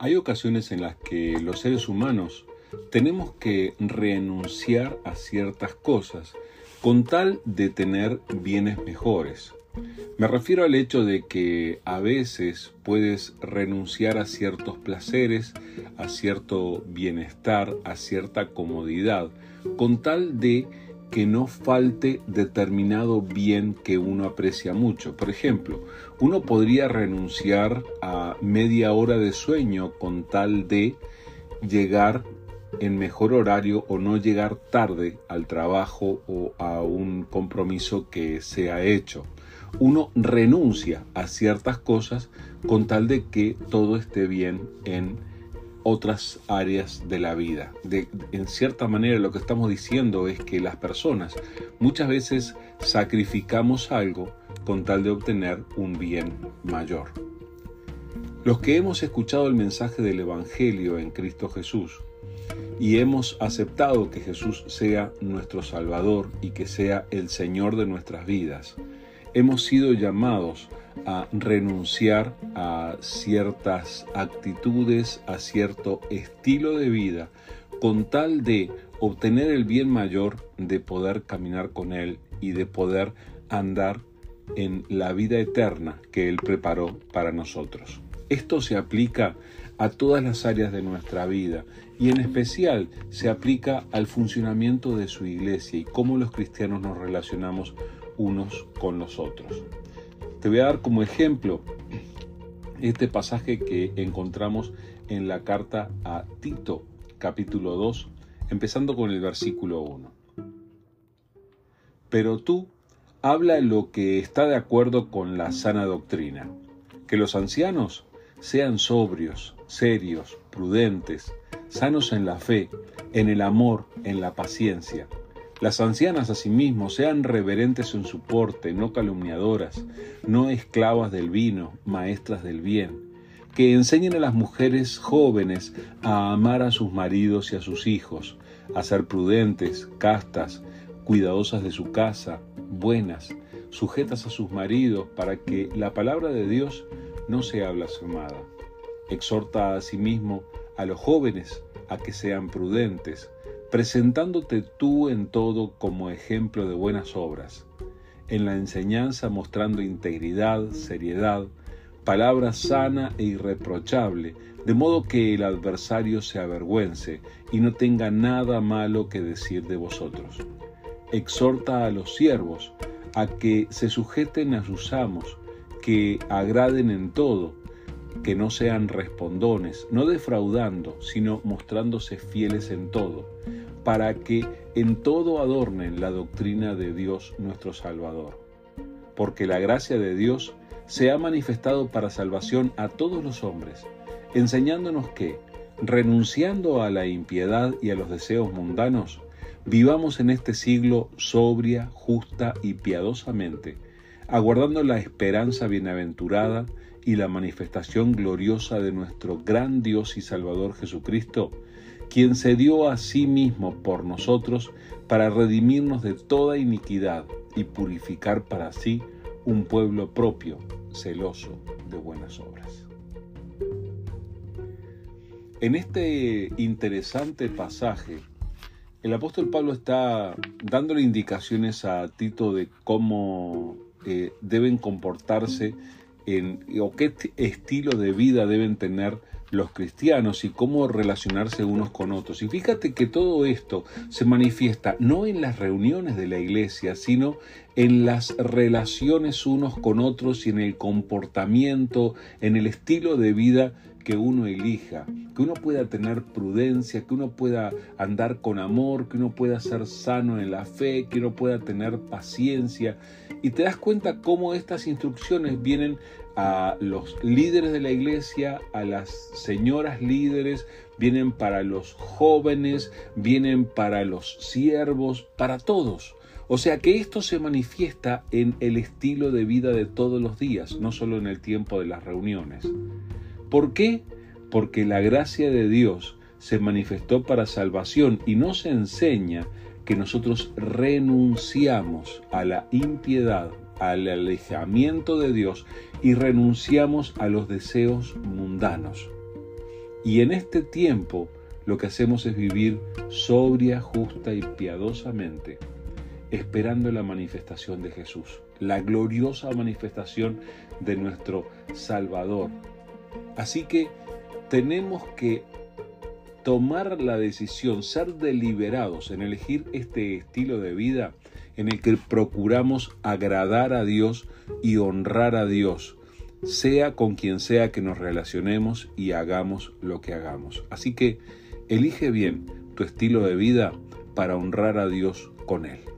Hay ocasiones en las que los seres humanos tenemos que renunciar a ciertas cosas con tal de tener bienes mejores. Me refiero al hecho de que a veces puedes renunciar a ciertos placeres, a cierto bienestar, a cierta comodidad, con tal de que no falte determinado bien que uno aprecia mucho. Por ejemplo, uno podría renunciar a media hora de sueño con tal de llegar en mejor horario o no llegar tarde al trabajo o a un compromiso que se ha hecho. Uno renuncia a ciertas cosas con tal de que todo esté bien en otras áreas de la vida. En cierta manera lo que estamos diciendo es que las personas muchas veces sacrificamos algo con tal de obtener un bien mayor. Los que hemos escuchado el mensaje del Evangelio en Cristo Jesús y hemos aceptado que Jesús sea nuestro Salvador y que sea el Señor de nuestras vidas, hemos sido llamados a renunciar a ciertas actitudes, a cierto estilo de vida, con tal de obtener el bien mayor de poder caminar con Él y de poder andar en la vida eterna que Él preparó para nosotros. Esto se aplica a todas las áreas de nuestra vida y en especial se aplica al funcionamiento de su iglesia y cómo los cristianos nos relacionamos unos con los otros. Te voy a dar como ejemplo este pasaje que encontramos en la carta a Tito, capítulo 2, empezando con el versículo 1. Pero tú habla lo que está de acuerdo con la sana doctrina, que los ancianos sean sobrios, serios, prudentes, sanos en la fe, en el amor, en la paciencia. Las ancianas asimismo sean reverentes en su porte, no calumniadoras, no esclavas del vino, maestras del bien, que enseñen a las mujeres jóvenes a amar a sus maridos y a sus hijos, a ser prudentes, castas, cuidadosas de su casa, buenas, sujetas a sus maridos, para que la palabra de Dios no sea blasfemada. Exhorta asimismo a los jóvenes a que sean prudentes, presentándote tú en todo como ejemplo de buenas obras, en la enseñanza mostrando integridad, seriedad, palabra sana e irreprochable, de modo que el adversario se avergüence y no tenga nada malo que decir de vosotros. Exhorta a los siervos a que se sujeten a sus amos, que agraden en todo, que no sean respondones, no defraudando, sino mostrándose fieles en todo, para que en todo adornen la doctrina de Dios nuestro Salvador. Porque la gracia de Dios se ha manifestado para salvación a todos los hombres, enseñándonos que, renunciando a la impiedad y a los deseos mundanos, vivamos en este siglo sobria, justa y piadosamente, aguardando la esperanza bienaventurada y la manifestación gloriosa de nuestro gran Dios y Salvador Jesucristo, quien se dio a sí mismo por nosotros para redimirnos de toda iniquidad y purificar para sí un pueblo propio, celoso de buenas obras. En este interesante pasaje, el apóstol Pablo está dándole indicaciones a Tito de cómo deben comportarse o qué estilo de vida deben tener los cristianos y cómo relacionarse unos con otros. Y fíjate que todo esto se manifiesta no en las reuniones de la iglesia, sino en las relaciones unos con otros y en el comportamiento, en el estilo de vida que uno elija, que uno pueda tener prudencia, que uno pueda andar con amor, que uno pueda ser sano en la fe, que uno pueda tener paciencia. Y te das cuenta cómo estas instrucciones vienen a los líderes de la iglesia, a las señoras líderes, vienen para los jóvenes, vienen para los siervos, para todos. O sea que esto se manifiesta en el estilo de vida de todos los días, no solo en el tiempo de las reuniones. ¿Por qué? Porque la gracia de Dios se manifestó para salvación y nos enseña que nosotros renunciamos a la impiedad, al alejamiento de Dios y renunciamos a los deseos mundanos. Y en este tiempo lo que hacemos es vivir sobria, justa y piadosamente, esperando la manifestación de Jesús, la gloriosa manifestación de nuestro Salvador. Así que tenemos que tomar la decisión, ser deliberados en elegir este estilo de vida en el que procuramos agradar a Dios y honrar a Dios, sea con quien sea que nos relacionemos y hagamos lo que hagamos. Así que elige bien tu estilo de vida para honrar a Dios con él.